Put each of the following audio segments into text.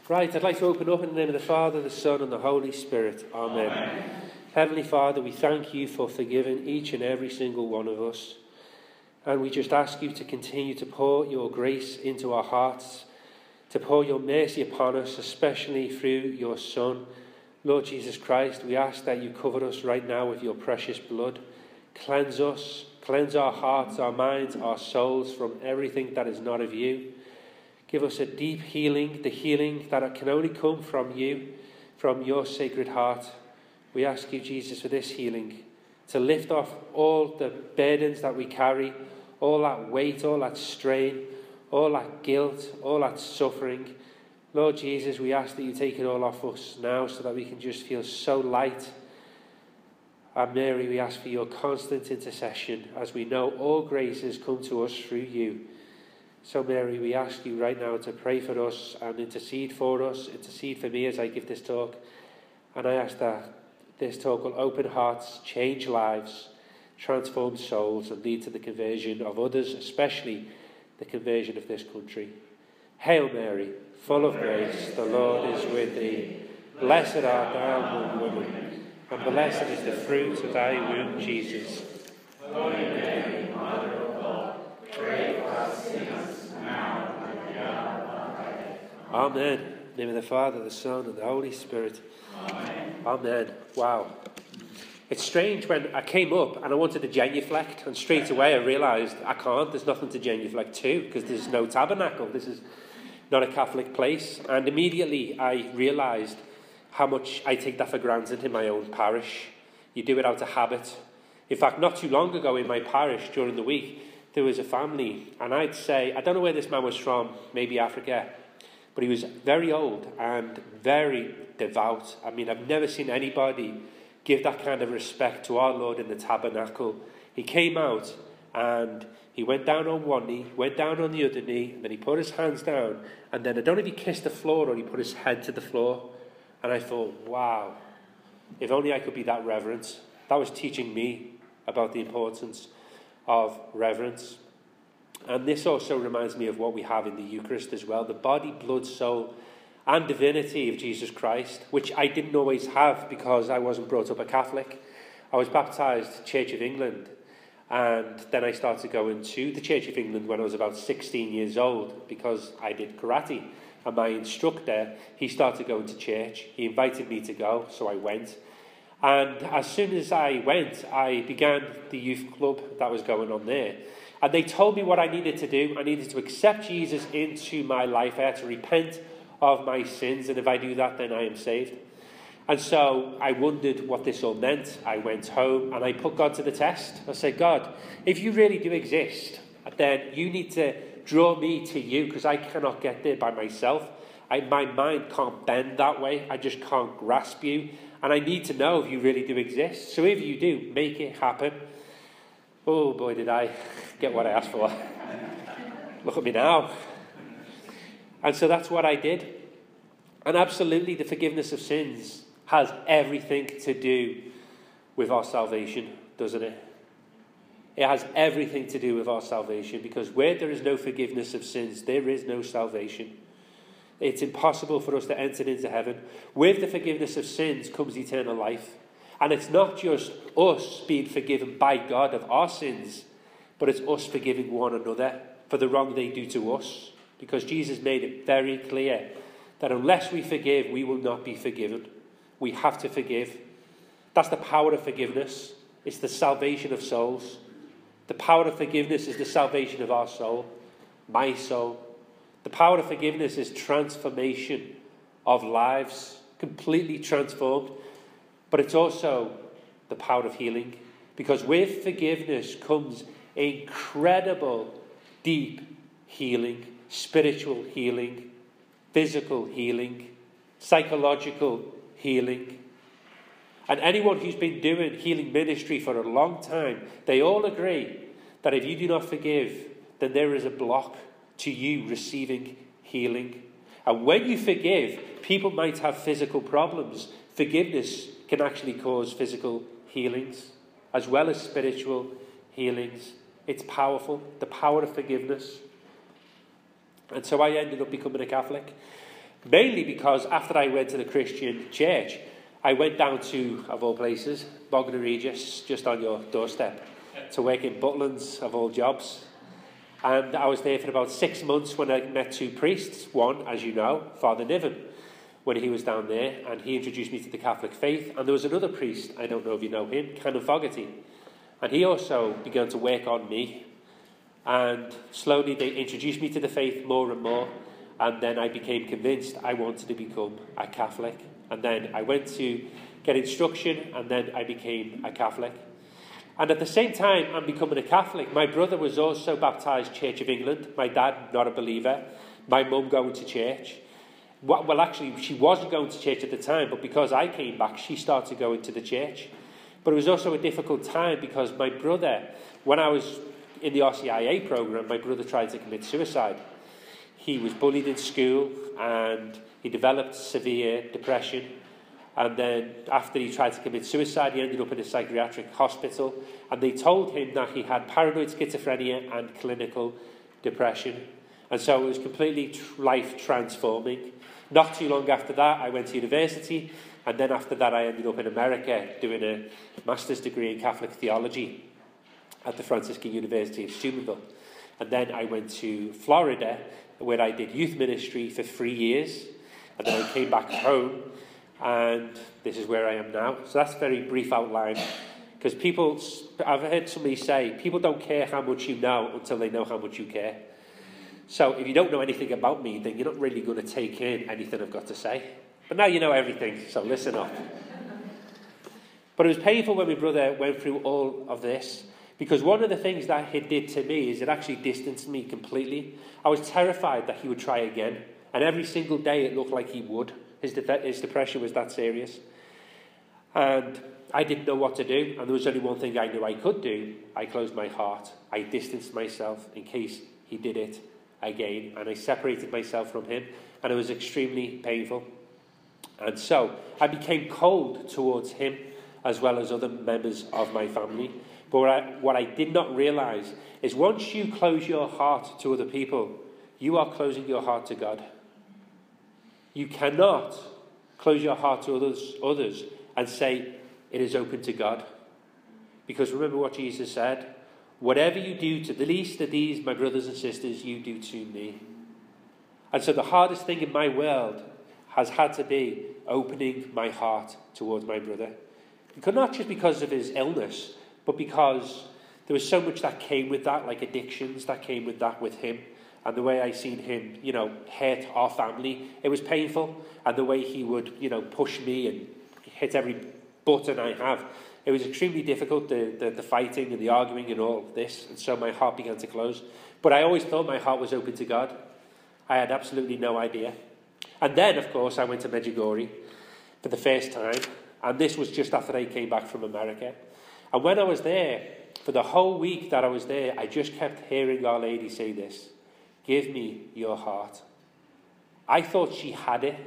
Right, I'd like to open up in the name of the Father, the Son, and the Holy Spirit. Amen. Heavenly Father, we thank you for forgiving each and every single one of us. And we just ask you to continue to pour your grace into our hearts, to pour your mercy upon us, especially through your Son, Lord Jesus Christ. We ask that you cover us right now with your precious blood. Cleanse us, cleanse our hearts, our minds, our souls from everything that is not of you. Give us a deep healing, the healing that can only come from you, from your sacred heart. We ask you, Jesus, for this healing, to lift off all the burdens that we carry, all that weight, all that strain, all that guilt, all that suffering. Lord Jesus, we ask that you take it all off us now so that we can just feel so light. And Mary, we ask for your constant intercession, as we know all graces come to us through you. So Mary, we ask you right now to pray for us and intercede for us, intercede for me as I give this talk. And I ask that this talk will open hearts, change lives, transform souls, and lead to the conversion of others, especially the conversion of this country. Hail Mary, full of grace, the Lord is with thee. Blessed art thou among women, and blessed is the fruit of thy womb, Jesus. Holy Mary, Mother of God, pray for us sinners, now and at the hour of our death. Amen. In the name of the Father, the Son, and the Holy Spirit. Amen. Amen. Wow. It's strange when I came up and I wanted to genuflect, and straight away I realised I can't. There's nothing to genuflect to because there's no tabernacle. This is not a Catholic place. And immediately I realised how much I take that for granted in my own parish. You do it out of habit. In fact, not too long ago in my parish during the week, there was a family, and I'd say, I don't know where this man was from, maybe Africa, but he was very old and very devout. I mean, I've never seen anybody give that kind of respect to our Lord in the tabernacle. He came out and he went down on one knee, went down on the other knee, and then he put his hands down, and then I don't know if he kissed the floor or he put his head to the floor. And I thought, wow, if only I could be that reverent. That was teaching me about the importance of reverence. And this also reminds me of what we have in the Eucharist as well, the body, blood, soul, and divinity of Jesus Christ, which I didn't always have because I wasn't brought up a Catholic. I was baptised Church of England, and then I started going to the Church of England when I was about 16 years old because I did karate. And my instructor, he started going to church. He invited me to go, so I went. And as soon as I went, I began the youth club that was going on there. And they told me what I needed to do. I needed to accept Jesus into my life. I had to repent of my sins. And if I do that, then I am saved. And so I wondered what this all meant. I went home and I put God to the test. I said, God, if you really do exist, then you need to draw me to you because I cannot get there by myself. My mind can't bend that way. I just can't grasp you. And I need to know if you really do exist. So if you do, make it happen. Oh boy, did I get what I asked for. Look at me now. And so that's what I did. And absolutely, the forgiveness of sins has everything to do with our salvation, doesn't it? It has everything to do with our salvation, because where there is no forgiveness of sins, there is no salvation. It's impossible for us to enter into heaven. With the forgiveness of sins comes eternal life. And it's not just us being forgiven by God of our sins, but it's us forgiving one another for the wrong they do to us. Because Jesus made it very clear that unless we forgive, we will not be forgiven. We have to forgive. That's the power of forgiveness. It's the salvation of souls. The power of forgiveness is the salvation of our soul, my soul. The power of forgiveness is transformation of lives, completely transformed. But it's also the power of healing, because with forgiveness comes incredible, deep healing, spiritual healing, physical healing, psychological healing. And anyone who's been doing healing ministry for a long time, they all agree that if you do not forgive, then there is a block to you receiving healing. And when you forgive, people might have physical problems. Forgiveness can actually cause physical healings as well as spiritual healings. It's powerful, the power of forgiveness. And so I ended up becoming a Catholic. Mainly because after I went to the Christian church, I went down to, of all places, Bognor Regis, just on your doorstep, to work in Butlins, of all jobs. And I was there for about 6 months when I met two priests. One, as you know, Father Niven, when he was down there, and he introduced me to the Catholic faith. And there was another priest, I don't know if you know him, Canon Fogarty. And he also began to work on me. And slowly they introduced me to the faith more and more. And then I became convinced I wanted to become a Catholic. And then I went to get instruction, and then I became a Catholic. And at the same time I'm becoming a Catholic, my brother was also baptised Church of England. My dad, not a believer. My mum going to church. Well, actually, she wasn't going to church at the time, but because I came back, she started going to the church. But it was also a difficult time because my brother, when I was in the RCIA programme, my brother tried to commit suicide. He was bullied in school and he developed severe depression. And then after he tried to commit suicide, he ended up in a psychiatric hospital. And they told him that he had paranoid schizophrenia and clinical depression. And so it was completely life transforming. Not too long after that, I went to university. And then after that, I ended up in America doing a master's degree in Catholic theology at the Franciscan University of Steubenville. And then I went to Florida, where I did youth ministry for 3 years. And then I came back home, and this is where I am now. So that's a very brief outline. Because I've heard somebody say, people don't care how much you know until they know how much you care. So if you don't know anything about me, then you're not really going to take in anything I've got to say. But now you know everything, so listen up. But it was painful when my brother went through all of this, because one of the things that he did to me is it actually distanced me completely. I was terrified that he would try again, and every single day it looked like he would. His depression was that serious. And I didn't know what to do, and there was only one thing I knew I could do. I closed my heart. I distanced myself in case he did it again, and I separated myself from him, and it was extremely painful. And so I became cold towards him as well as other members of my family. But what I did not realise is once you close your heart to other people, you are closing your heart to God. You cannot close your heart to others and say it is open to God. Because remember what Jesus said, whatever you do to the least of these, my brothers and sisters, you do to me. And so the hardest thing in my world has had to be opening my heart towards my brother. Not just because of his illness, but because there was so much that came with that, like addictions that came with that with him. And the way I seen him, hurt our family, it was painful. And the way he would, push me and hit every button I have, it was extremely difficult, the fighting and the arguing and all of this. And so my heart began to close. But I always thought my heart was open to God. I had absolutely no idea. And then, of course, I went to Medjugorje for the first time. And this was just after I came back from America. And when I was there, for the whole week that I was there, I just kept hearing Our Lady say this, give me your heart. I thought she had it.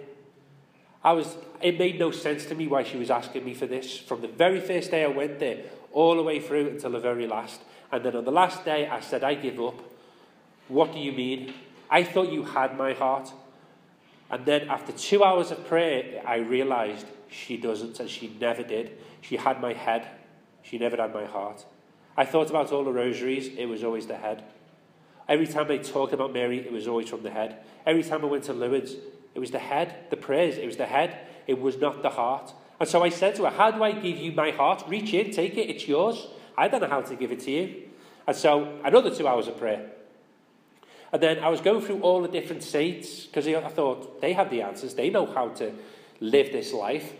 It made no sense to me why she was asking me for this. From the very first day I went there, all the way through until the very last. And then on the last day, I said, I give up. What do you mean? I thought you had my heart. And then after 2 hours of prayer, I realised she doesn't, and she never did. She had my head. She never had my heart. I thought about all the rosaries. It was always the head. Every time they talked about Mary, it was always from the head. Every time I went to Lourdes, it was the head. The prayers, it was the head. It was not the heart. And so I said to her, how do I give you my heart? Reach in, take it, it's yours. I don't know how to give it to you. And so another 2 hours of prayer. And then I was going through all the different saints, because I thought, they have the answers. They know how to live this life.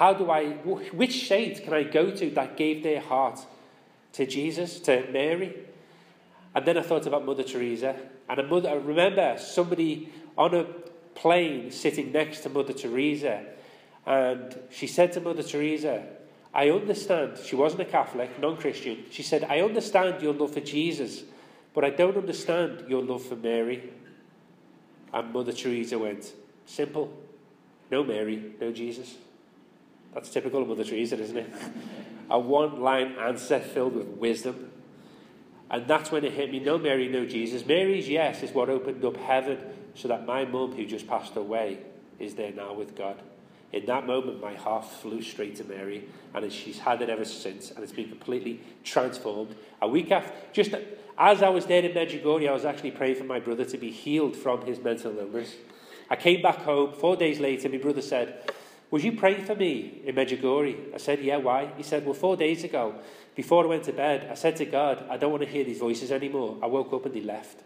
Which saint can I go to that gave their heart to Jesus, to Mary? And then I thought about Mother Teresa. And I remember somebody on a plane sitting next to Mother Teresa. And she said to Mother Teresa, I understand, she wasn't a Catholic, non-Christian. She said, I understand your love for Jesus, but I don't understand your love for Mary. And Mother Teresa went, simple. No Mary, no Jesus. That's typical of Mother Teresa, isn't it? A one-line answer filled with wisdom. And that's when it hit me. No Mary, no Jesus. Mary's yes is what opened up heaven so that my mum, who just passed away, is there now with God. In that moment, my heart flew straight to Mary, and she's had it ever since, and it's been completely transformed. A week after, just as I was there in Medjugorje, I was actually praying for my brother to be healed from his mental illness. I came back home 4 days later. My brother said, "Was you praying for me in Medjugorje?" I said, "Yeah, why?" He said, "Well, 4 days ago, before I went to bed, I said to God, I don't want to hear these voices anymore. I woke up and they left."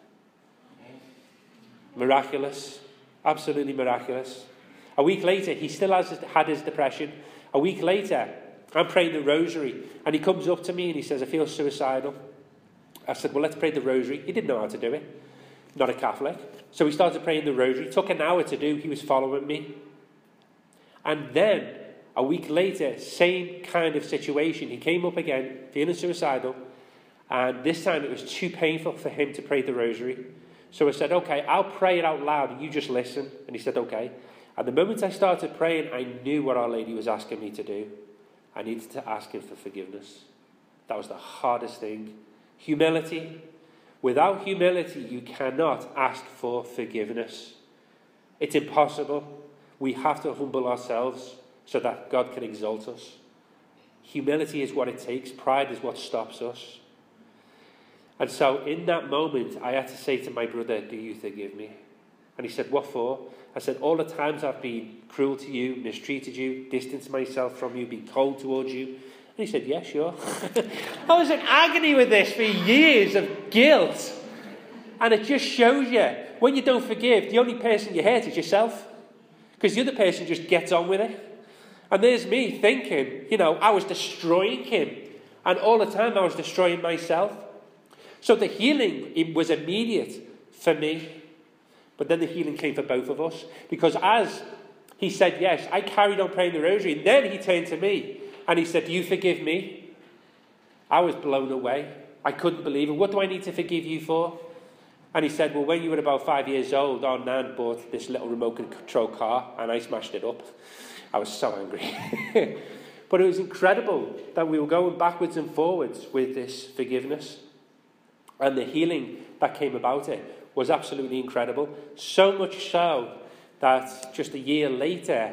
Miraculous. Absolutely miraculous. A week later, he still had his depression. A week later, I'm praying the rosary, and he comes up to me and he says, "I feel suicidal." I said, "Well, let's pray the rosary." He didn't know how to do it. Not a Catholic. So we started praying the rosary. It took an hour to do. He was following me. And then, a week later, same kind of situation. He came up again, feeling suicidal. And this time it was too painful for him to pray the rosary. So I said, "Okay, I'll pray it out loud and you just listen." And he said, "Okay." And the moment I started praying, I knew what Our Lady was asking me to do. I needed to ask him for forgiveness. That was the hardest thing. Humility. Without humility, you cannot ask for forgiveness. It's impossible. We have to humble ourselves so that God can exalt us. Humility is what it takes. Pride is what stops us. And so in that moment, I had to say to my brother, "Do you forgive me?" And he said, "What for?" I said, "All the times I've been cruel to you, mistreated you, distanced myself from you, been cold towards you." And he said, "Yeah, sure." I was in agony with this for years of guilt. And it just shows you, when you don't forgive, the only person you hurt is yourself. Because the other person just gets on with it. And there's me thinking, I was destroying him. And all the time I was destroying myself. So the healing, it was immediate for me. But then the healing came for both of us. Because as he said yes, I carried on praying the rosary. And then he turned to me and he said, "Do you forgive me?" I was blown away. I couldn't believe it. "What do I need to forgive you for?" And he said, "Well, when you were about 5 years old, our nan bought this little remote control car and I smashed it up." I was so angry. But it was incredible that we were going backwards and forwards with this forgiveness. And the healing that came about it was absolutely incredible. So much so that just a year later,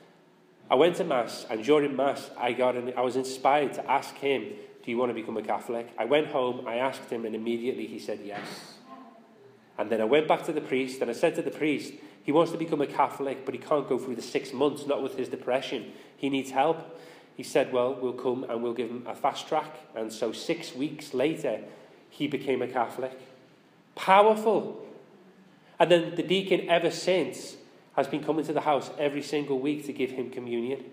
I went to Mass, and during Mass, I was inspired to ask him, "Do you want to become a Catholic?" I went home, I asked him, and immediately he said yes. And then I went back to the priest, and I said to the priest, he wants to become a Catholic, but he can't go through the 6 months, not with his depression. He needs help. He said, "Well, we'll come and we'll give him a fast track." And so 6 weeks later, he became a Catholic. Powerful. And then the deacon ever since has been coming to the house every single week to give him communion.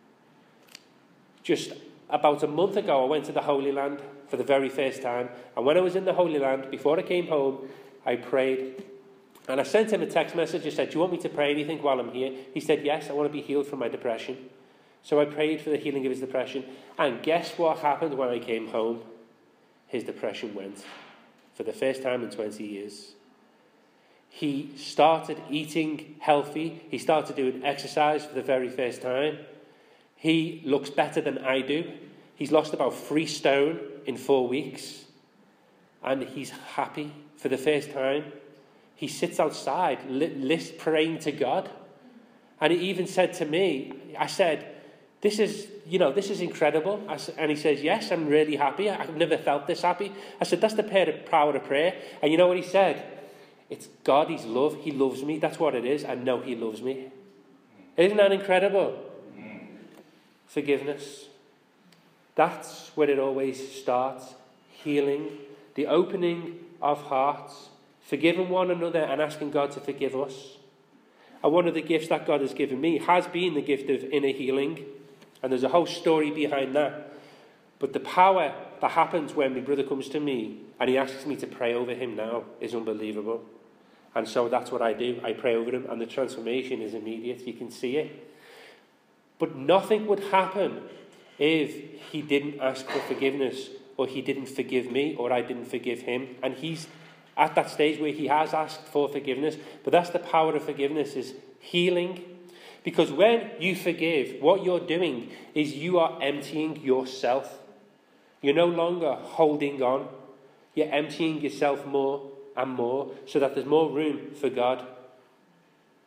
Just about a month ago, I went to the Holy Land for the very first time. And when I was in the Holy Land, before I came home, I prayed. And I sent him a text message. I said, "Do you want me to pray anything while I'm here?" He said, "Yes, I want to be healed from my depression." So I prayed for the healing of his depression. And guess what happened when I came home? His depression went. For the first time in 20 years. He started eating healthy. He started doing exercise for the very first time. He looks better than I do. He's lost about 3 stone in 4 weeks. And he's happy for the first time. He sits outside, praying to God. And he even said to me, I said, this is incredible. And he says, "Yes, I'm really happy. I've never felt this happy." I said, "That's the power of prayer." And you know what he said? "It's God, He's love. He loves me. That's what it is. I know He loves me." Isn't that incredible? Forgiveness. That's where it always starts. Healing. The opening of hearts. Forgiving one another and asking God to forgive us. And one of the gifts that God has given me has been the gift of inner healing. And there's a whole story behind that. But the power that happens when my brother comes to me and he asks me to pray over him now is unbelievable. And so that's what I do. I pray over him and the transformation is immediate. You can see it. But nothing would happen if he didn't ask for forgiveness or he didn't forgive me or I didn't forgive him. And he's at that stage where he has asked for forgiveness. But that's the power of forgiveness, is healing. Because when you forgive, what you're doing is you are emptying yourself. You're no longer holding on. You're emptying yourself more and more so that there's more room for God.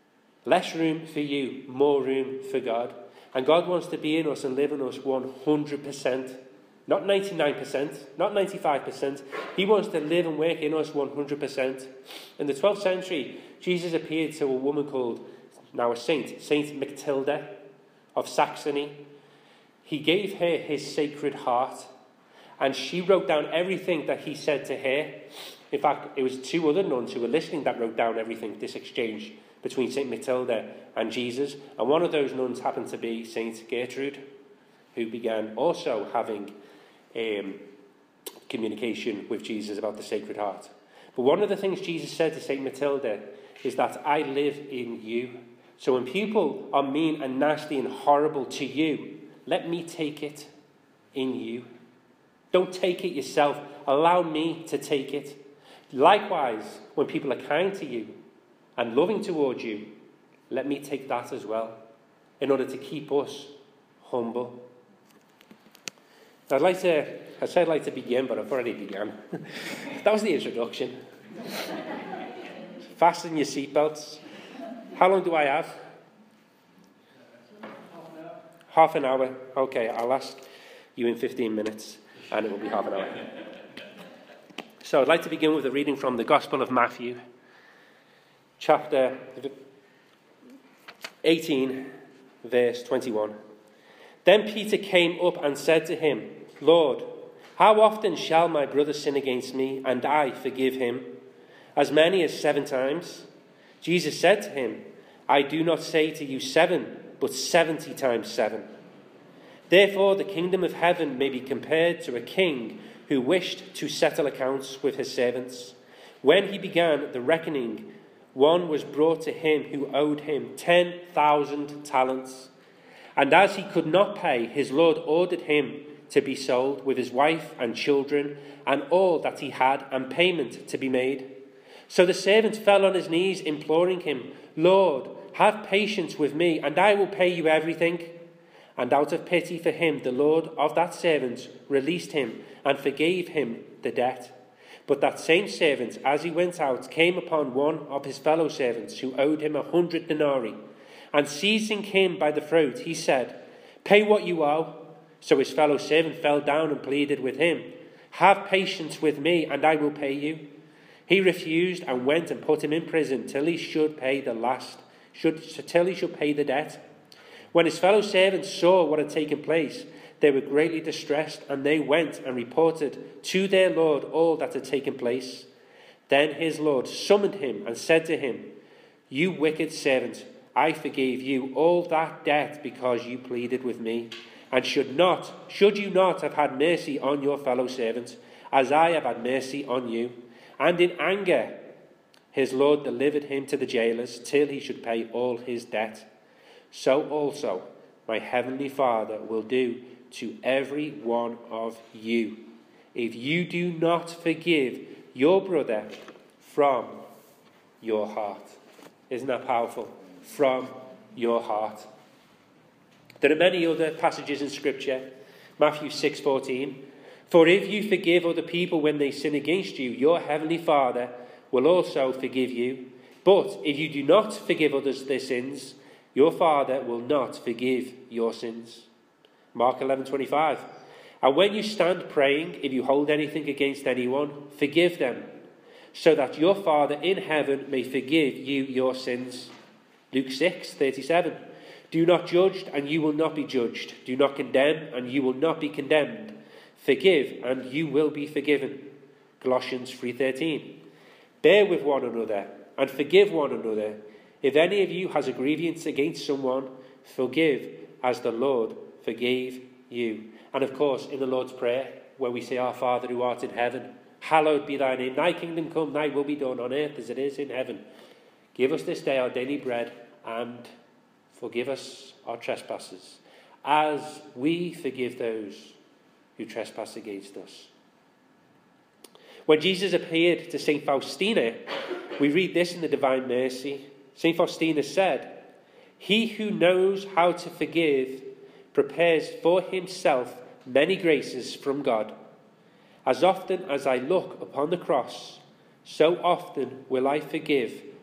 Less room for you, more room for God. And God wants to be in us and live in us 100%. Not 99%, not 95%. He wants to live and work in us 100%. In the 12th century, Jesus appeared to a woman called, now a saint, Saint Matilda of Saxony. He gave her his sacred heart, and she wrote down everything that he said to her. In fact, it was two other nuns who were listening that wrote down everything, this exchange between Saint Matilda and Jesus. And one of those nuns happened to be Saint Gertrude, who began also having communication with Jesus about the Sacred Heart. But one of the things Jesus said to Saint Matilda is that I live in you. So when people are mean and nasty and horrible to you, let me take it in you. Don't take it yourself. Allow me to take it. Likewise, when people are kind to you and loving towards you, let me take that as well, in order to keep us humble. I said I'd like to begin, but I've already begun. That was the introduction. Fasten your seatbelts. How long do I have? Half an hour. Okay, I'll ask you in 15 minutes, and it will be half an hour. So I'd like to begin with a reading from the Gospel of Matthew, chapter 18, verse 21. Then Peter came up and said to him, Lord, how often shall my brother sin against me, and I forgive him? As many as 7 times? Jesus said to him, I do not say to you 7, but 70 times 7. Therefore the kingdom of heaven may be compared to a king who wished to settle accounts with his servants. When he began the reckoning, one was brought to him who owed him 10,000 talents. And as he could not pay, his lord ordered him to be sold with his wife and children and all that he had, and payment to be made. So the servant fell on his knees, imploring him, Lord, have patience with me, and I will pay you everything. And out of pity for him, the lord of that servant released him and forgave him the debt. But that same servant, as he went out, came upon one of his fellow servants who owed him 100 denarii, and seizing him by the throat, he said, Pay what you owe. So his fellow servant fell down and pleaded with him, Have patience with me, and I will pay you. He refused and went and put him in prison till he should pay the debt. When his fellow servants saw what had taken place, they were greatly distressed, and they went and reported to their lord all that had taken place. Then his lord summoned him and said to him, You wicked servant, I forgave you all that debt because you pleaded with me. And should you not have had mercy on your fellow servant, as I have had mercy on you? And in anger his lord delivered him to the jailers till he should pay all his debt. So also my heavenly Father will do to every one of you, if you do not forgive your brother from your heart. Isn't that powerful? From your heart. There are many other passages in Scripture. Matthew 6:14. For if you forgive other people when they sin against you, your heavenly Father will also forgive you. But if you do not forgive others their sins, your Father will not forgive your sins. Mark 11:25. And when you stand praying, if you hold anything against anyone, forgive them, so that your Father in heaven may forgive you your sins. Luke 6:37. Do not judge, and you will not be judged. Do not condemn, and you will not be condemned. Forgive, and you will be forgiven. Colossians 3:13. Bear with one another, and forgive one another. If any of you has a grievance against someone, forgive as the Lord forgave you. And of course, in the Lord's Prayer, where we say, Our Father who art in heaven, hallowed be thy name. Thy kingdom come, thy will be done on earth as it is in heaven. Give us this day our daily bread, and forgive us our trespasses, as we forgive those who trespass against us. When Jesus appeared to St. Faustina, we read this in the Divine Mercy. St. Faustina said, He who knows how to forgive prepares for himself many graces from God. As often as I look upon the cross, so often will I forgive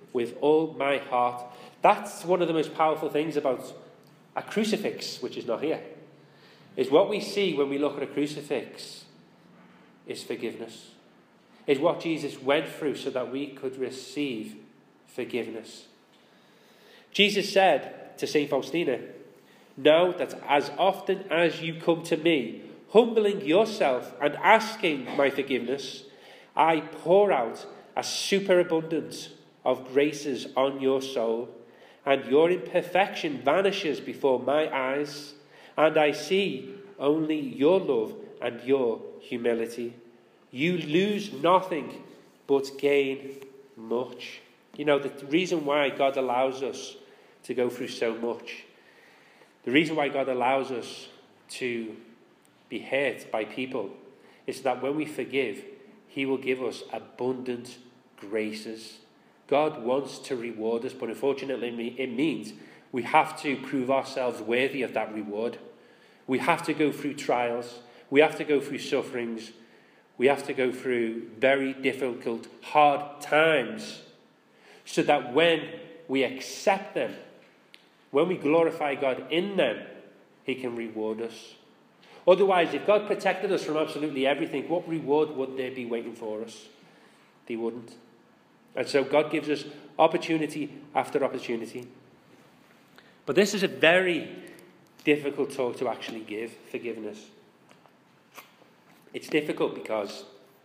with all my heart. That's one of the most powerful things about a crucifix, which is not here, is what we see when we look at a crucifix is forgiveness. Is what Jesus went through so that we could receive forgiveness. Jesus said to St. Faustina, "Know that as often as you come to me, humbling yourself and asking my forgiveness, I pour out a superabundance of graces on your soul, and your imperfection vanishes before my eyes, and I see only your love and your humility. You lose nothing but gain much." You know, the reason why God allows us to go through so much, the reason why God allows us to be hurt by people, is that when we forgive, he will give us abundant graces. God wants to reward us, but unfortunately it means we have to prove ourselves worthy of that reward. We have to go through trials. We have to go through sufferings. We have to go through very difficult, hard times, so that when we accept them, when we glorify God in them, he can reward us. Otherwise, if God protected us from absolutely everything, what reward would there be waiting for us? There wouldn't. And so God gives us opportunity after opportunity. But this is a very difficult talk to actually give, forgiveness. It's difficult because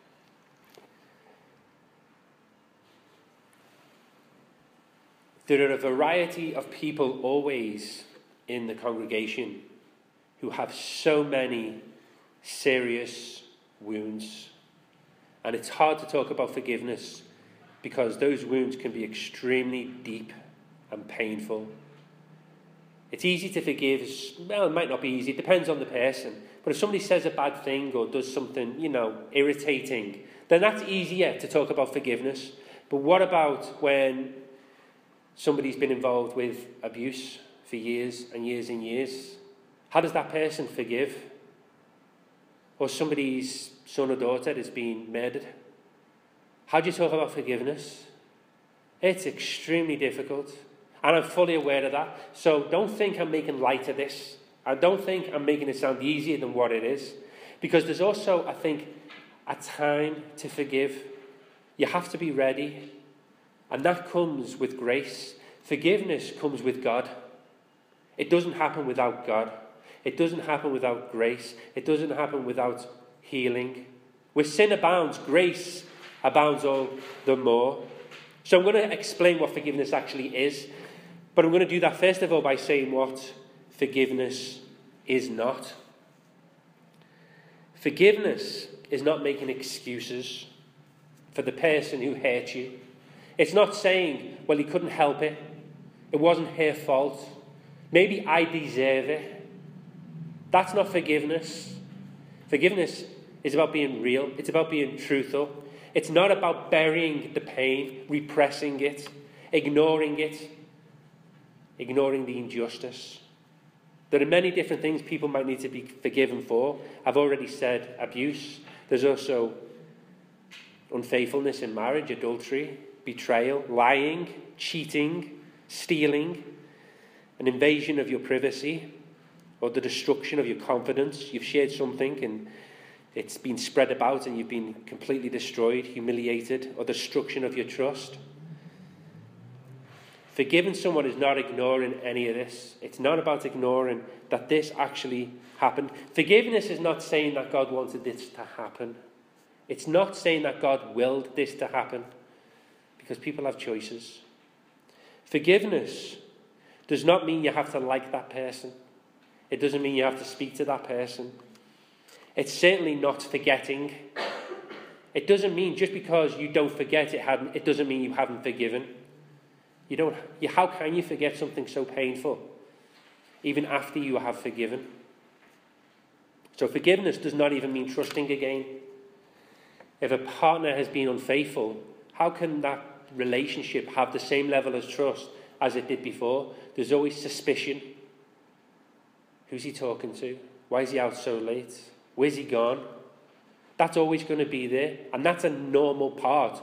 there are a variety of people always in the congregation who have so many serious wounds. And it's hard to talk about forgiveness because those wounds can be extremely deep and painful. It's easy to forgive. Well, it might not be easy. It depends on the person. But if somebody says a bad thing or does something, irritating, then that's easier to talk about forgiveness. But what about when somebody's been involved with abuse for years and years and years? How does that person forgive? Or somebody's son or daughter has been murdered. How do you talk about forgiveness? It's extremely difficult. And I'm fully aware of that. So don't think I'm making light of this. I don't think I'm making it sound easier than what it is. Because there's also, I think, a time to forgive. You have to be ready. And that comes with grace. Forgiveness comes with God. It doesn't happen without God. It doesn't happen without grace. It doesn't happen without healing. Where sin abounds, grace abounds all the more. So I'm going to explain what forgiveness actually is. But I'm going to do that first of all by saying what forgiveness is not. Forgiveness is not making excuses for the person who hurt you. It's not saying, well, he couldn't help it. It wasn't her fault. Maybe I deserve it. That's not forgiveness. Forgiveness is about being real. It's about being truthful. It's not about burying the pain, repressing it, ignoring the injustice. There are many different things people might need to be forgiven for. I've already said abuse. There's also unfaithfulness in marriage, adultery, betrayal, lying, cheating, stealing, an invasion of your privacy, or the destruction of your confidence. You've shared something and it's been spread about and you've been completely destroyed, humiliated, or destruction of your trust. Forgiving someone is not ignoring any of this. It's not about ignoring that this actually happened. Forgiveness is not saying that God wanted this to happen. It's not saying that God willed this to happen, because people have choices. Forgiveness does not mean you have to like that person. It doesn't mean you have to speak to that person. It's certainly not forgetting. It doesn't mean just because you don't forget it doesn't mean you haven't forgiven. How can you forget something so painful even after you have forgiven? So forgiveness does not even mean trusting again. If a partner has been unfaithful, how can that relationship have the same level of trust as it did before? There's always suspicion. Who's he talking to? Why is he out so late? Where's he gone? That's always going to be there. And that's a normal part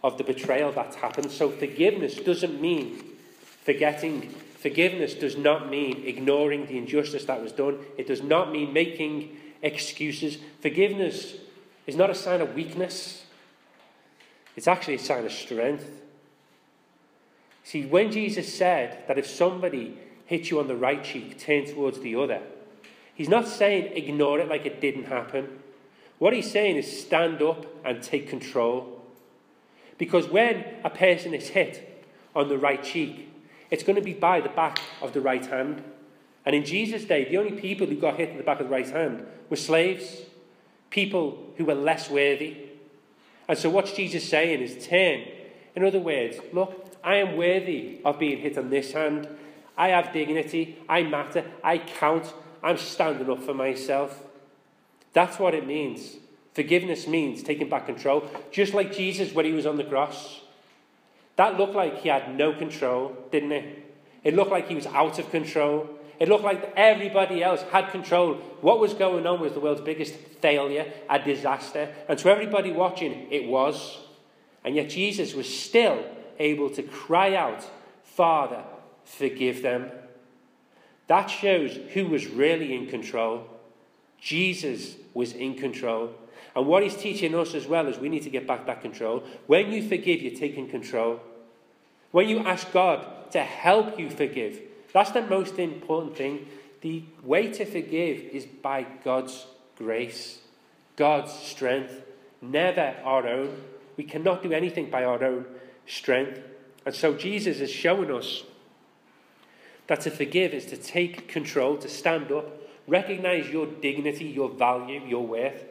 of the betrayal that's happened. So forgiveness doesn't mean forgetting. Forgiveness does not mean ignoring the injustice that was done. It does not mean making excuses. Forgiveness is not a sign of weakness. It's actually a sign of strength. See, when Jesus said that if somebody hits you on the right cheek, turn towards the other, he's not saying ignore it like it didn't happen. What he's saying is stand up and take control. Because when a person is hit on the right cheek, it's going to be by the back of the right hand. And in Jesus' day, the only people who got hit in the back of the right hand were slaves, people who were less worthy. And so what's Jesus saying is turn. In other words, look, I am worthy of being hit on this hand. I have dignity. I matter. I count. I'm standing up for myself. That's what it means. Forgiveness means taking back control. Just like Jesus when he was on the cross. That looked like he had no control, didn't it? It looked like he was out of control. It looked like everybody else had control. What was going on was the world's biggest failure, a disaster. And to everybody watching, it was. And yet Jesus was still able to cry out, Father, forgive them. That shows who was really in control. Jesus was in control. And what he's teaching us as well is we need to get back that control. When you forgive, you're taking control. When you ask God to help you forgive, that's the most important thing. The way to forgive is by God's grace, God's strength, never our own. We cannot do anything by our own strength. And so Jesus is showing us that to forgive is to take control, to stand up, recognize your dignity, your value, your worth.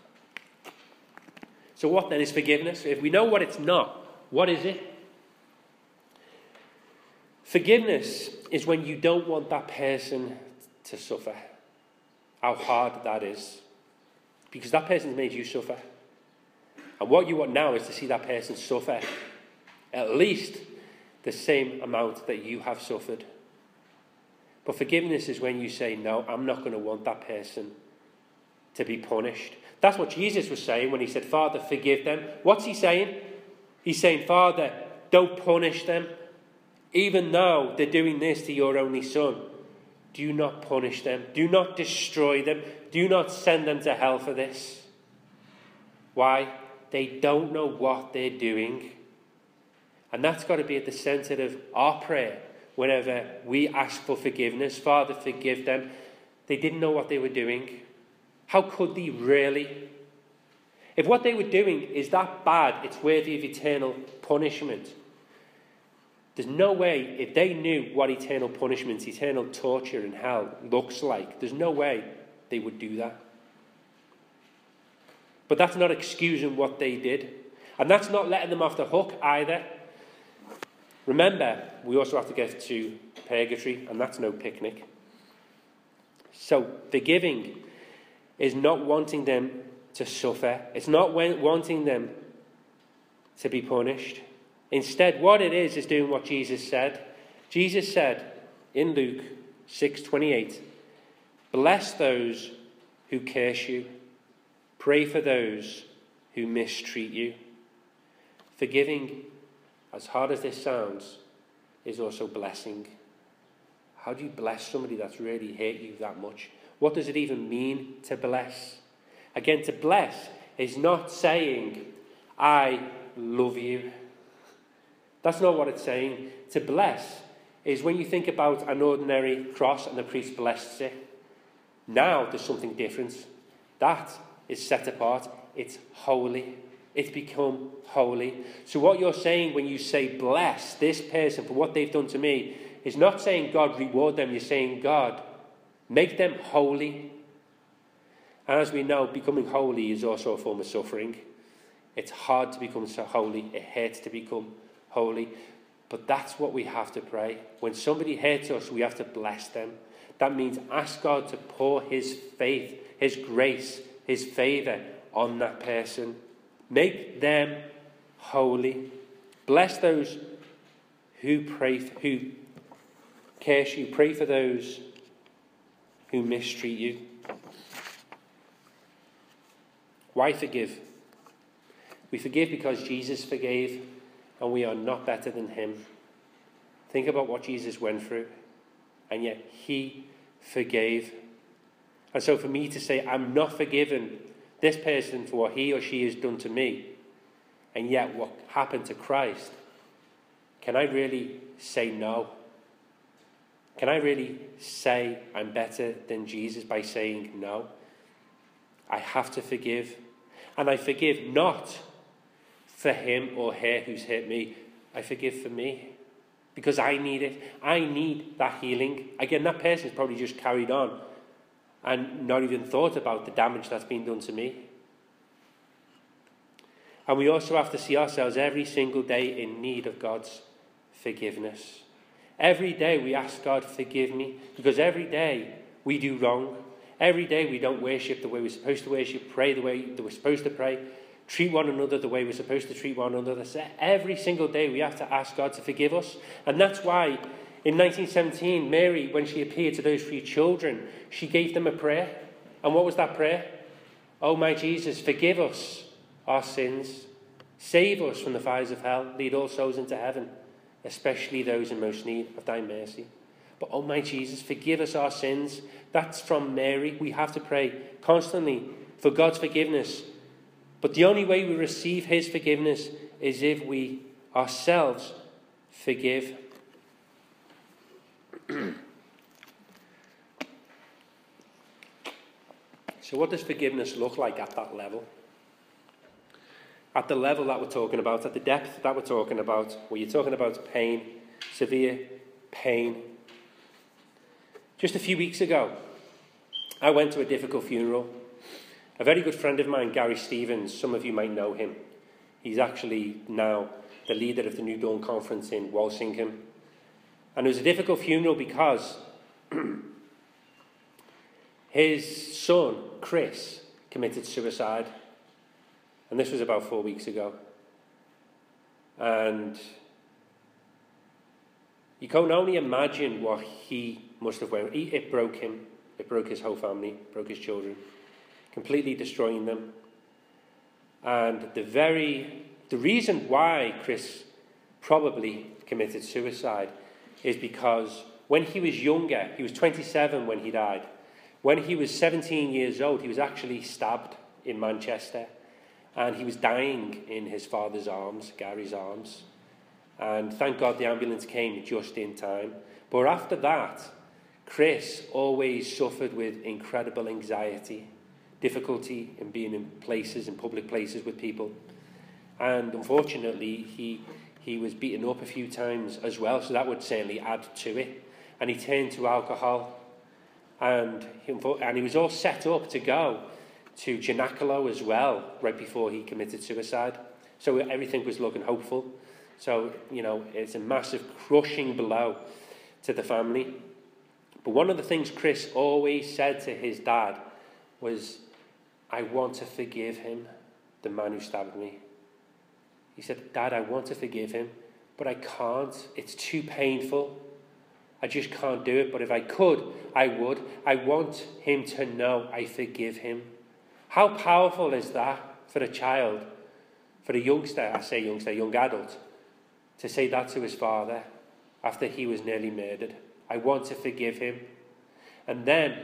So what then is forgiveness? If we know what it's not, what is it? Forgiveness is when you don't want that person to suffer. How hard that is. Because that person's made you suffer. And what you want now is to see that person suffer at least the same amount that you have suffered. But forgiveness is when you say, no, I'm not going to want that person to be punished. That's what Jesus was saying when he said, Father, forgive them. What's he saying? He's saying, Father, don't punish them. Even though they're doing this to your only son, do not punish them. Do not destroy them. Do not send them to hell for this. Why? They don't know what they're doing. And that's got to be at the centre of our prayer whenever we ask for forgiveness. Father, forgive them. They didn't know what they were doing. How could they really? If what they were doing is that bad, it's worthy of eternal punishment. There's no way, if they knew what eternal punishment, eternal torture in hell looks like, there's no way they would do that. But that's not excusing what they did. And that's not letting them off the hook either. Remember, we also have to get to purgatory, and that's no picnic. So forgiving is not wanting them to suffer. It's not wanting them to be punished. Instead, what it is doing what Jesus said. Jesus said in Luke 6:28, bless those who curse you. Pray for those who mistreat you. Forgiving, as hard as this sounds, is also blessing. How do you bless somebody that's really hurt you that much? What does it even mean to bless? Again, to bless is not saying, I love you. That's not what it's saying. To bless is when you think about an ordinary cross and the priest blesses it. Now there's something different. That is set apart. It's holy. It's become holy. So what you're saying when you say bless this person for what they've done to me is not saying God reward them. You're saying God make them holy. And as we know, becoming holy is also a form of suffering. It's hard to become so holy. It hurts to become holy. But that's what we have to pray. When somebody hurts us, we have to bless them. That means ask God to pour his faith, his grace, his favour on that person. Make them holy. Bless those who curse you. Pray for those who mistreat you. Why forgive? We forgive because Jesus forgave, and we are not better than him. Think about what Jesus went through, and yet he forgave. And so for me to say, I'm not forgiven this person for what he or she has done to me, and yet what happened to Christ, can I really say no? Can I really say I'm better than Jesus by saying no? I have to forgive. And I forgive not for him or her who's hurt me. I forgive for me. Because I need it. I need that healing. Again, that person's probably just carried on and not even thought about the damage that's been done to me. And we also have to see ourselves every single day in need of God's forgiveness. Every day we ask God, forgive me, because every day we do wrong. Every day we don't worship the way we're supposed to worship, pray the way that we're supposed to pray, treat one another the way we're supposed to treat one another. So every single day we have to ask God to forgive us. And that's why in 1917, Mary, when she appeared to those 3 children, she gave them a prayer. And what was that prayer? Oh, my Jesus, forgive us our sins. Save us from the fires of hell. Lead all souls into heaven, especially those in most need of thy mercy. But, oh my Jesus, forgive us our sins. That's from Mary. We have to pray constantly for God's forgiveness. But the only way we receive his forgiveness is if we ourselves forgive. So what does forgiveness look like at that level? At the level that we're talking about, at the depth that we're talking about, where you're talking about pain, severe pain. Just a few weeks ago, I went to a difficult funeral. A very good friend of mine, Gary Stevens, some of you might know him. He's actually now the leader of the New Dawn Conference in Walsingham. And it was a difficult funeral because his son, Chris, committed suicide. And this was about 4 weeks ago. And you can only imagine what he must have went through. It broke him. It broke his whole family, broke his children, completely destroying them. And the reason why Chris probably committed suicide is because when he was younger, he was 27 when he died. When he was 17 years old, he was actually stabbed in Manchester. And he was dying in his father's arms, Gary's arms. And thank God the ambulance came just in time. But after that, Chris always suffered with incredible anxiety, difficulty in being in public places with people. And unfortunately, he was beaten up a few times as well, so that would certainly add to it. And he turned to alcohol. And he was all set up to go to Janakalo as well, right before he committed suicide. So everything was looking hopeful. So, it's a massive crushing blow to the family. But one of the things Chris always said to his dad was, I want to forgive him, the man who stabbed me. He said, Dad, I want to forgive him, but I can't. It's too painful. I just can't do it. But if I could, I would. I want him to know I forgive him. How powerful is that for a child, for a youngster, young adult, to say that to his father after he was nearly murdered? I want to forgive him. And then,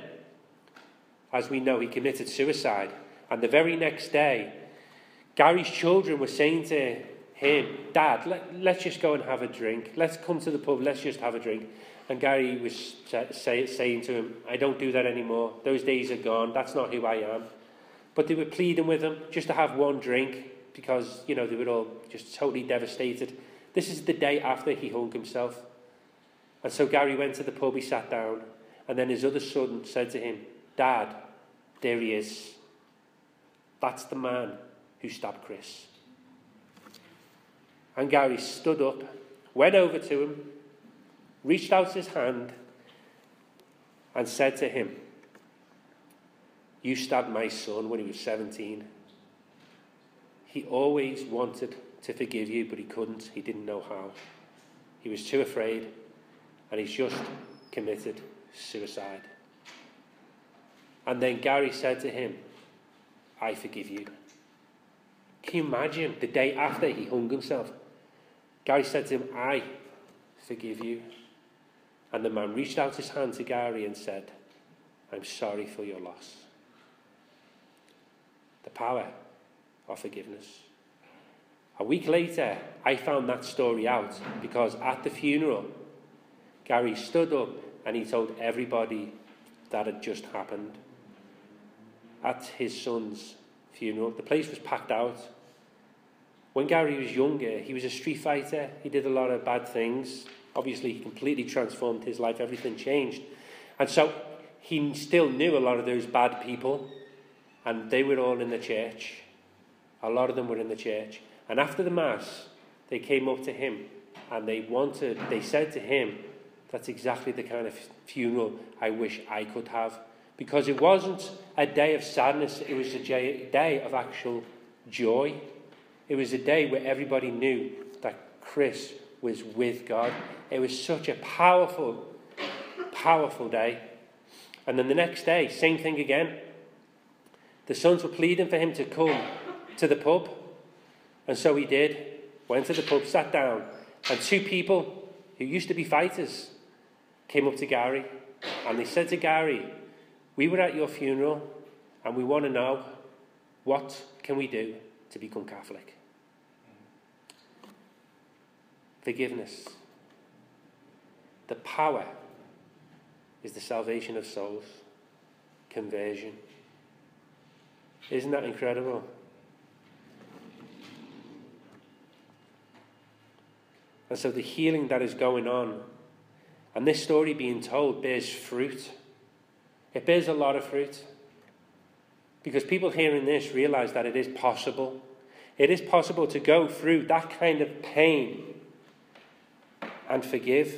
as we know, he committed suicide. And the very next day, Gary's children were saying to him, Dad, let's just go and have a drink. Let's come to the pub, let's just have a drink. And Gary was saying to him, I don't do that anymore. Those days are gone. That's not who I am. But they were pleading with him just to have one drink because, they were all just totally devastated. This is the day after he hung himself. And so Gary went to the pub, he sat down, and then his other son said to him, Dad, there he is. That's the man who stabbed Chris. And Gary stood up, went over to him, reached out his hand, and said to him, you stabbed my son when he was 17. He always wanted to forgive you, but he couldn't. He didn't know how. He was too afraid, and he's just committed suicide. And then Gary said to him, I forgive you. Can you imagine the day after he hung himself? Gary said to him, I forgive you. And the man reached out his hand to Gary and said, I'm sorry for your loss. The power of forgiveness. A week later, I found that story out because at the funeral, Gary stood up and he told everybody that had just happened. At his son's funeral, the place was packed out. When Gary was younger, he was a street fighter. He did a lot of bad things. Obviously, he completely transformed his life. Everything changed. And so he still knew a lot of those bad people, and they were all in the church. A lot of them were in the church. And after the Mass, they came up to him and they said to him, that's exactly the kind of funeral I wish I could have. Because it wasn't a day of sadness, it was a day of actual joy. It was a day where everybody knew that Chris was with God. It was such a powerful, powerful day. And then the next day, same thing again. The sons were pleading for him to come to the pub. And so he did. Went to the pub, sat down. And two people who used to be fighters came up to Gary. And they said to Gary, we were at your funeral and we want to know, what can we do to become Catholic? Forgiveness. The power is the salvation of souls. Conversion. Isn't that incredible? And so the healing that is going on, and this story being told, bears fruit. It bears a lot of fruit. Because people hearing this realize that it is possible. It is possible to go through that kind of pain and forgive.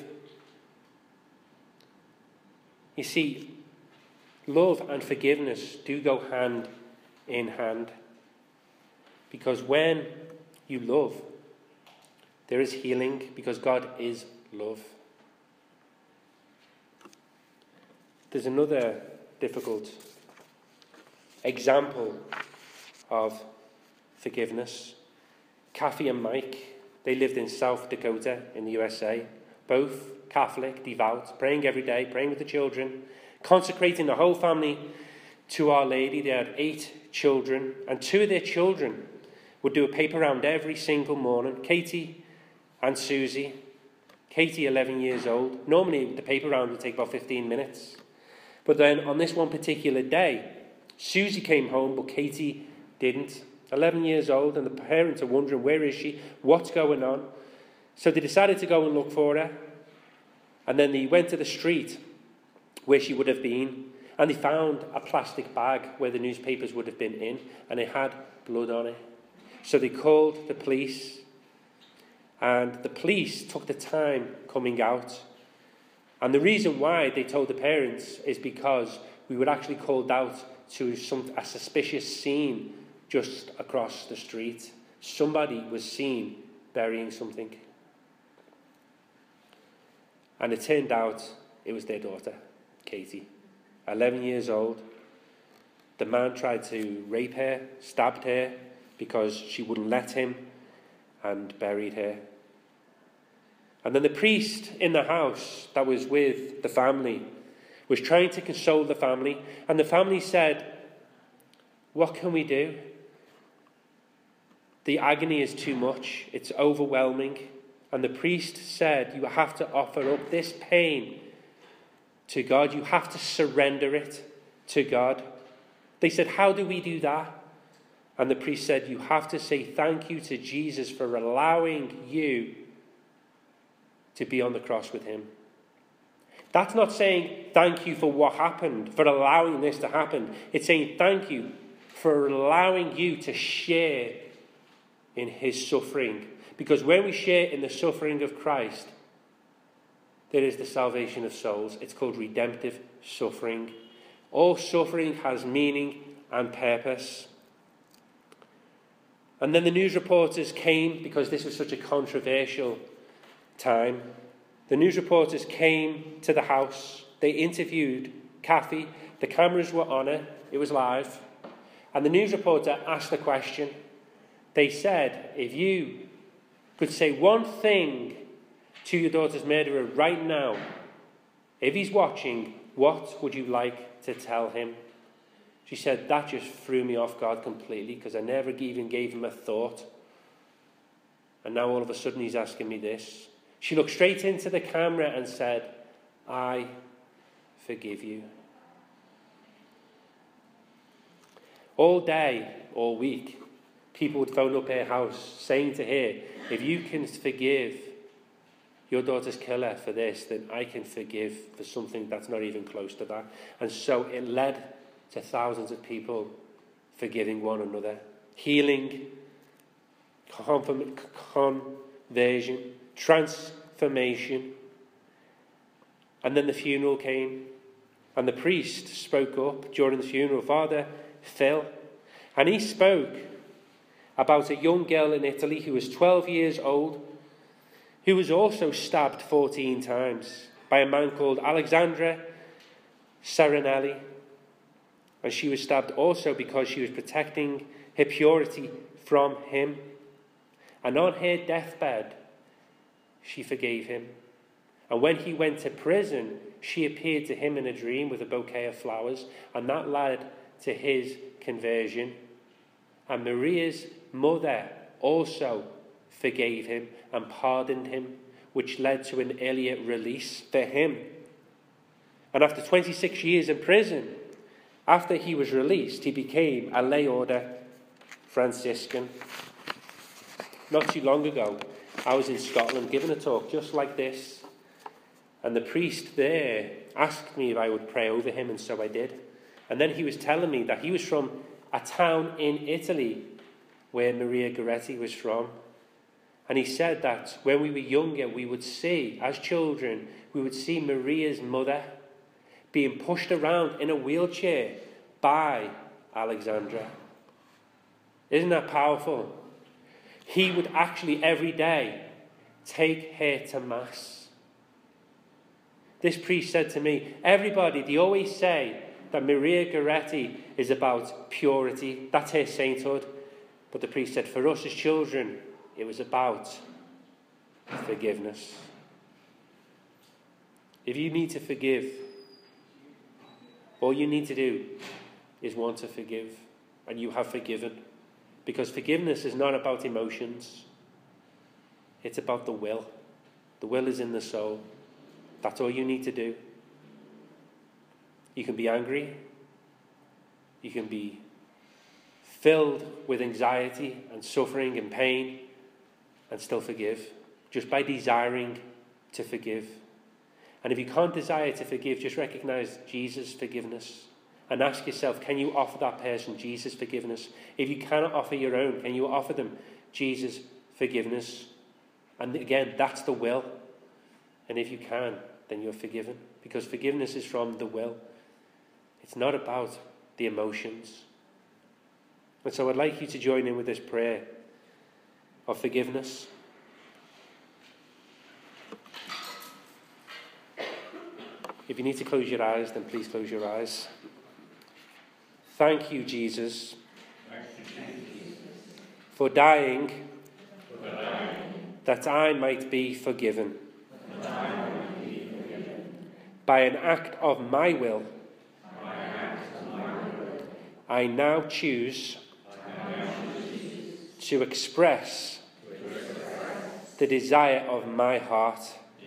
You see, love and forgiveness do go hand in hand. Because when you love, there is healing, because God is love. There's another difficult example of forgiveness. Kathy and Mike, they lived in South Dakota in the USA. Both Catholic, devout, praying every day, praying with the children, consecrating the whole family to Our Lady. They had 8 children, and 2 of their children would do a paper round every single morning. Katie and Susie. Katie, 11 years old. Normally the paper round would take about 15 minutes. But then on this one particular day, Susie came home, but Katie didn't. 11 years old, and the parents are wondering, where is she? What's going on? So they decided to go and look for her. And then they went to the street where she would have been, and they found a plastic bag where the newspapers would have been in, and it had blood on it. So they called the police, and the police took the time coming out. And the reason why they told the parents is because we were actually called out to a suspicious scene just across the street. Somebody was seen burying something. And it turned out it was their daughter, Katie, 11 years old. The man tried to rape her, stabbed her because she wouldn't let him, and buried her. And then the priest in the house that was with the family was trying to console the family. And the family said, what can we do? The agony is too much. It's overwhelming. And the priest said, you have to offer up this pain to God. You have to surrender it to God. They said, how do we do that? And the priest said, you have to say thank you to Jesus for allowing you to be on the cross with him. That's not saying thank you for what happened, for allowing this to happen. It's saying thank you for allowing you to share in his suffering. Because when we share in the suffering of Christ, there is the salvation of souls. It's called redemptive suffering. All suffering has meaning and purpose. And then the news reporters came, because this was such a controversial time. The news reporters came to the house. They interviewed Kathy. The cameras were on her. It was live. And the news reporter asked the question, They said, if you could say one thing to your daughter's murderer right now, if he's watching, what would you like to tell him? She said, that just threw me off guard completely because I never even gave him a thought. And now all of a sudden he's asking me this. She looked straight into the camera and said, I forgive you. All day, all week, people would phone up her house saying to her, if you can forgive your daughter's killer for this, then I can forgive for something that's not even close to that. And so it led to thousands of people forgiving one another, healing, conversion, transformation. And then the funeral came, and the priest spoke up during the funeral, Father Phil, and he spoke about a young girl in Italy who was 12 years old, who was also stabbed 14 times by a man called Alexandra Serenelli. And she was stabbed also because she was protecting her purity from him. And on her deathbed, she forgave him. And when he went to prison, she appeared to him in a dream with a bouquet of flowers, and that led to his conversion. And Maria's mother also forgave him and pardoned him, which led to an earlier release for him. And after 26 years in prison, after he was released, he became a lay order Franciscan. Not too long ago, I was in Scotland giving a talk just like this, and the priest there asked me if I would pray over him, and so I did. And then he was telling me that he was from a town in Italy where Maria Goretti was from. And he said that when we were younger, we would see, as children, we would see Maria's mother being pushed around in a wheelchair by Alexandra. Isn't that powerful? He would actually every day take her to Mass. This priest said to me, everybody, they always say that Maria Goretti is about purity. That's her sainthood. But the priest said, for us as children, it was about forgiveness. If you need to forgive, all you need to do is want to forgive. And you have forgiven. Because forgiveness is not about emotions. It's about the will. The will is in the soul. That's all you need to do. You can be angry. You can be filled with anxiety and suffering and pain and still forgive. Just by desiring to forgive. And if you can't desire to forgive, just recognize Jesus' forgiveness. And ask yourself, can you offer that person Jesus' forgiveness? If you cannot offer your own, can you offer them Jesus' forgiveness? And again, that's the will. And if you can, then you're forgiven. Because forgiveness is from the will. It's not about the emotions. And so I'd like you to join in with this prayer of forgiveness. If you need to close your eyes, then please close your eyes. Thank you, Jesus, for dying that I might be forgiven. By an act of my will, I now choose to express the desire of my heart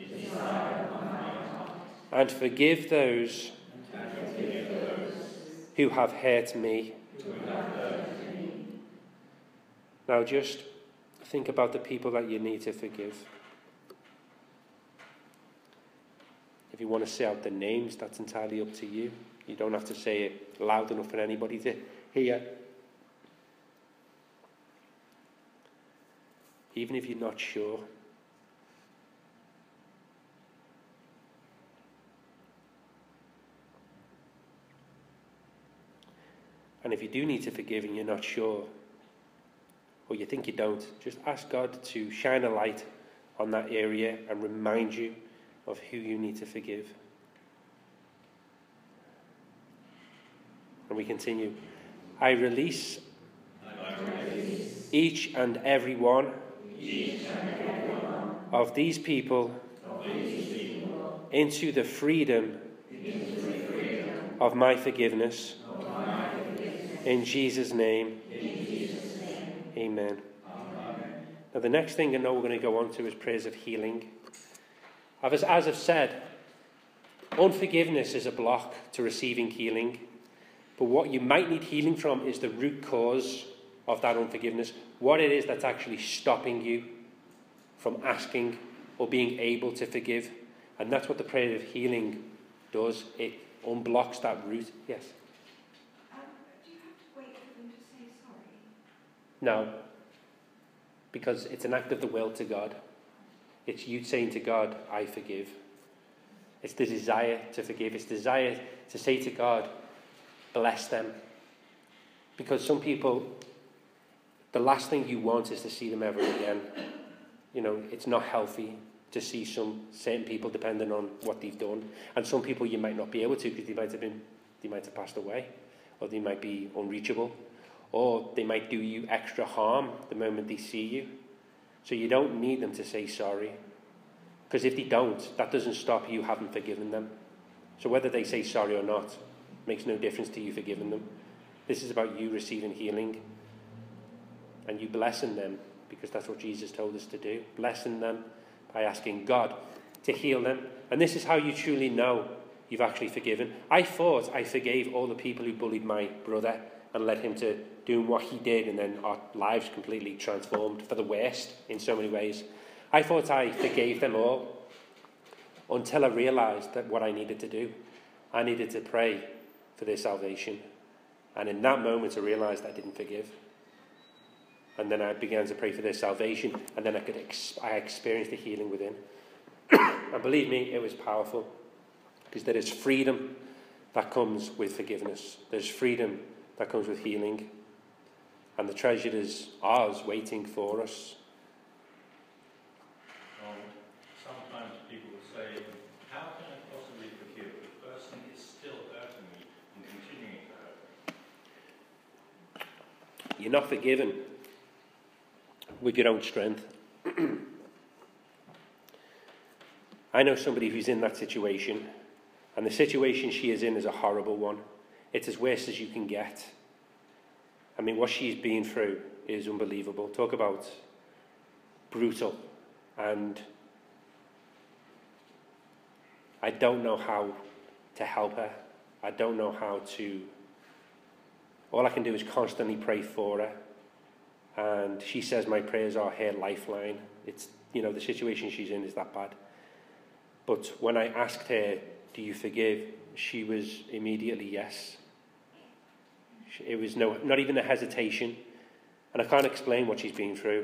and forgive those who have hurt me. Now just think about the people that you need to forgive. If you want to say out the names, that's entirely up to you. You don't have to say it loud enough for anybody to hear. Even if you're not sure. And if you do need to forgive and you're not sure, or you think you don't, just ask God to shine a light on that area and remind you of who you need to forgive. And we continue. I release each and every one of these people into the freedom of my forgiveness. In Jesus' name. Amen. Now the next thing I know we're going to go on to is prayers of healing. As I've said, unforgiveness is a block to receiving healing. But what you might need healing from is the root cause of that unforgiveness. What it is that's actually stopping you from asking or being able to forgive. And that's what the prayer of healing does. It unblocks that root. Yes? Do you have to wait for them to say sorry? No. Because it's an act of the will to God. It's you saying to God, I forgive. It's the desire to forgive. It's the desire to say to God, bless them. Because some people, the last thing you want is to see them ever again. You know, it's not healthy to see certain people depending on what they've done. And some people you might not be able to because they might have passed away, or they might be unreachable, or they might do you extra harm the moment they see you. So you don't need them to say sorry. Because if they don't, that doesn't stop you having forgiven them. So whether they say sorry or not makes no difference to you forgiving them. This is about you receiving healing and you blessing them, because that's what Jesus told us to do. Blessing them by asking God to heal them. And this is how you truly know you've actually forgiven. I thought I forgave all the people who bullied my brother and led him to doing what he did, and then our lives completely transformed for the worst in so many ways. I thought I forgave them all until I realised that what I needed to do, I needed to pray for their salvation. And in that moment I realised I didn't forgive. And then I began to pray for their salvation, and then I experienced the healing within. And believe me, it was powerful, because there is freedom that comes with forgiveness. There's freedom that comes with healing. And the treasure is ours, waiting for us. Sometimes people will say, how can I possibly forgive? The person is still hurting me and continuing to hurt me. You're not forgiven with your own strength. I know somebody who's in that situation, and the situation she is in is a horrible one. It's as worse as you can get. I mean, what she's been through is unbelievable. Talk about brutal. And I don't know how to help her. I don't know how to... All I can do is constantly pray for her. And she says my prayers are her lifeline. It's, you know, the situation she's in is that bad. But when I asked her, do you forgive? She was immediately yes. It was not even a hesitation. And I can't explain what she's been through.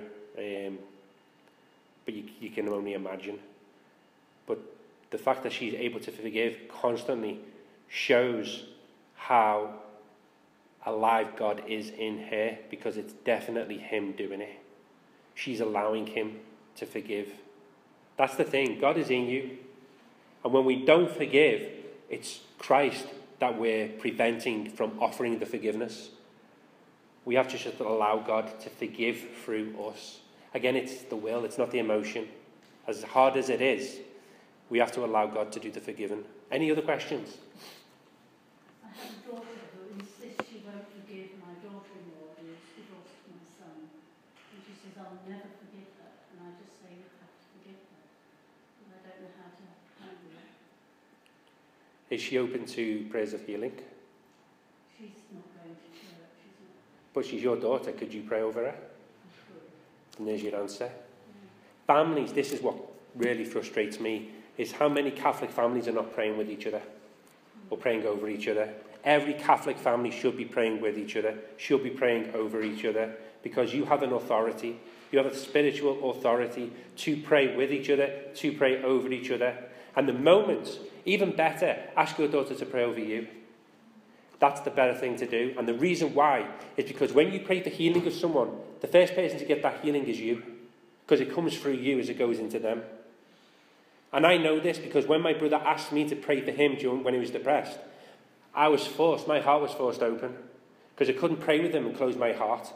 But you can only imagine. But the fact that she's able to forgive constantly shows how alive God is in her, because it's definitely him doing it. She's allowing him to forgive. That's the thing. God is in you. And when we don't forgive, it's Christ that we're preventing from offering the forgiveness. We have to just allow God to forgive through us. Again, it's the will, it's not the emotion. As hard as it is, we have to allow God to do the forgiving. Any other questions? I have a daughter who insists she won't forgive my daughter-in-law who divorced my son. And she says, I'll never forgive her. And I just say, you have to forgive her. And I don't know how to handle it. Is she open to prayers of healing? She's not going to church, she's not. But she's your daughter. Could you pray over her? Good. And there's your answer. Families, this is what really frustrates me, is how many Catholic families are not praying with each other or praying over each other. Every Catholic family should be praying with each other, should be praying over each other, because you have an authority. You have a spiritual authority to pray with each other, to pray over each other. And the moment, even better, ask your daughter to pray over you. That's the better thing to do. And the reason why is because when you pray for healing of someone, the first person to get that healing is you, because it comes through you as it goes into them. And I know this because when my brother asked me to pray for him when he was depressed, my heart was forced open, because I couldn't pray with him and close my heart.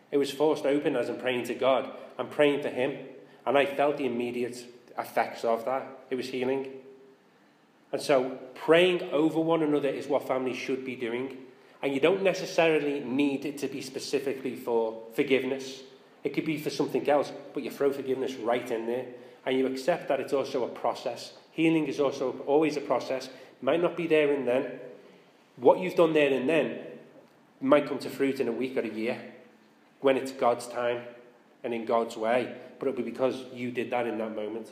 It was forced open as I'm praying to God. I'm praying for him. And I felt the immediate effects of that. It was healing. And so praying over one another is what families should be doing. And you don't necessarily need it to be specifically for forgiveness. It could be for something else, but you throw forgiveness right in there. And you accept that it's also a process. Healing is also always a process. It might not be there and then. What you've done there and then might come to fruit in a week or a year when it's God's time and in God's way. But it'll be because you did that in that moment.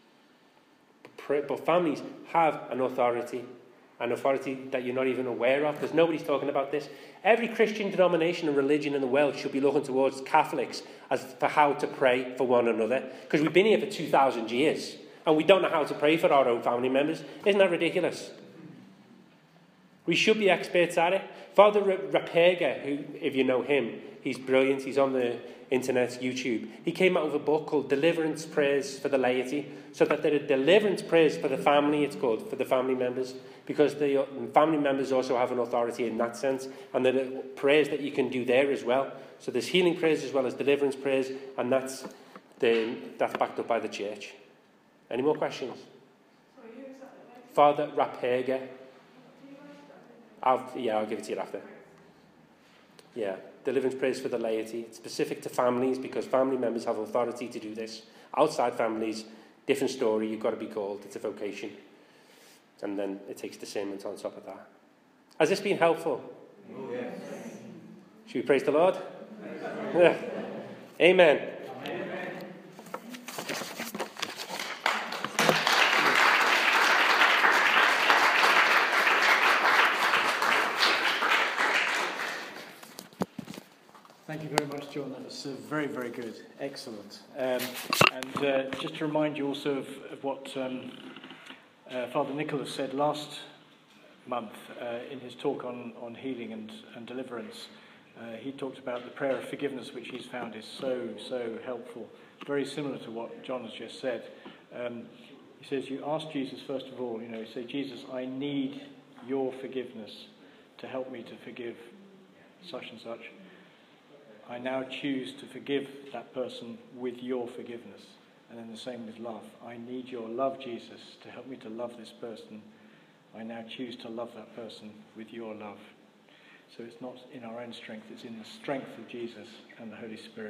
But families have an authority that you're not even aware of, because nobody's talking about this. Every Christian denomination and religion in the world should be looking towards Catholics as for how to pray for one another, because we've been here for 2,000 years and we don't know how to pray for our own family members. Isn't that ridiculous? We should be experts at it. Father Rapega, who, if you know him, he's brilliant. He's on the internet, YouTube. He came out with a book called Deliverance Prayers for the Laity, so that there are deliverance prayers for the family, it's called, for the family members, because the family members also have an authority in that sense, and there are prayers that you can do there as well. So there's healing prayers as well as deliverance prayers, and that's backed up by the church. Any more questions? Sorry, who is that? Father Rapega. I'll give it to you after. Yeah, deliverance prayers for the laity. It's specific to families because family members have authority to do this. Outside families, different story. You've got to be called. It's a vocation. And then it takes discernment on top of that. Has this been helpful? Yes. Should we praise the Lord? Yeah. Amen. Thank you very much, John. That was very, very good. Excellent. Just to remind you also of what Father Nicholas said last month in his talk on healing and deliverance. He talked about the prayer of forgiveness, which he's found is so helpful. Very similar to what John has just said. He says, you ask Jesus, first of all, you say, Jesus, I need your forgiveness to help me to forgive such and such. I now choose to forgive that person with your forgiveness. And then the same with love. I need your love, Jesus, to help me to love this person. I now choose to love that person with your love. So it's not in our own strength, it's in the strength of Jesus and the Holy Spirit.